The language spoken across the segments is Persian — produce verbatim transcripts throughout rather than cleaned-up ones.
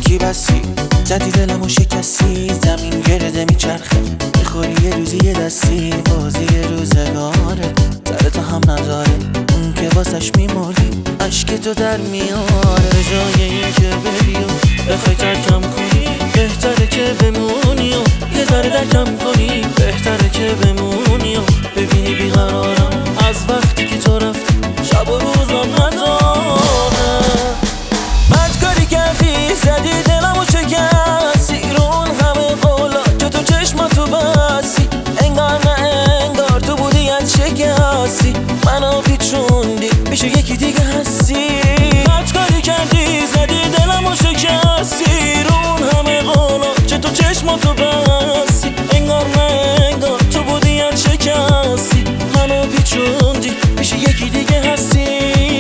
کی بسی زدی دلمو شکستی، زمین گرده میچرخه میخوری یه روزی یه دستی، بازی روزگاره سرتو هم نداره اون که واسش میمردی عشق تو در میاره. جای این که بری و بخوای ترکم کنی بهتره که بمونی و یه ذره درکم کنی، بهتره که بمونی و ببینی بیقرارم از وقتی که تو رفتی شب و روزم نداره. بدکاری کردی زدی دلمو شکستی، رو اون همه قولا که تو چشماتو بستی، انگار نه انگار تو بودی از شکستی، منو پیچوندی پیش یکی دیگه هستی. بدکاری کردی زدی دلمو شکستی، رو اون همه قولا که تو چشماتو بستی، انگار نه انگار تو بودی از شکستی، منو پیچوندی پیش یکی دیگه هستی.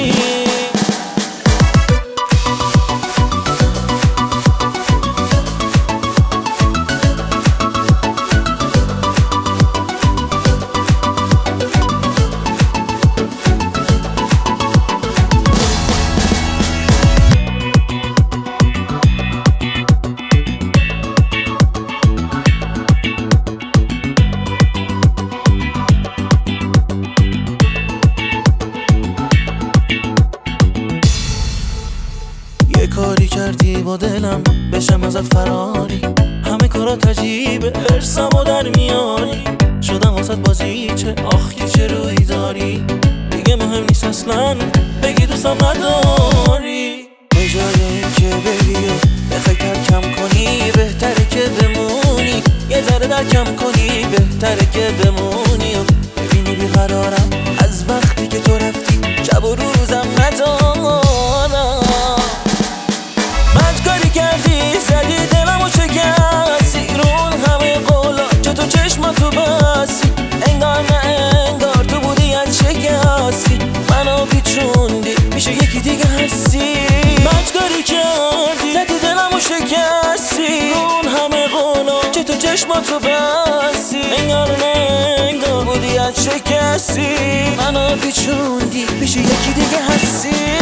یه کاری کردی با دلم بشم ازت فراری، همه کارات عجیبه ارسمو در میاری، شدم واسط بازیچه آخی چه روی داری، دیگه مهم نیست اصلا بگی دوستم نداری. به جای که بگی و بخوای ترکم کنی بهتره که بمونی، یه ذره درکم کنی بهتره که بمونی و ببینی بیقرارم از وقتی که تو رفتی شب و روزم ندارم. بدکاری کردی زدی دلمو شکستی، رو اون همه قولا که تو چشماتو بستی، انگار نه انگار تو بودی از شکستی، منو پیچوندی پیش یکی دیگه هستی. بدکاری کردی زدی دلمو شکستی، رو اون همه قولا که تو چشماتو بستی، انگار نه انگار بودی از شکستی، منو پیچوندی پیش یکی دیگه هستی.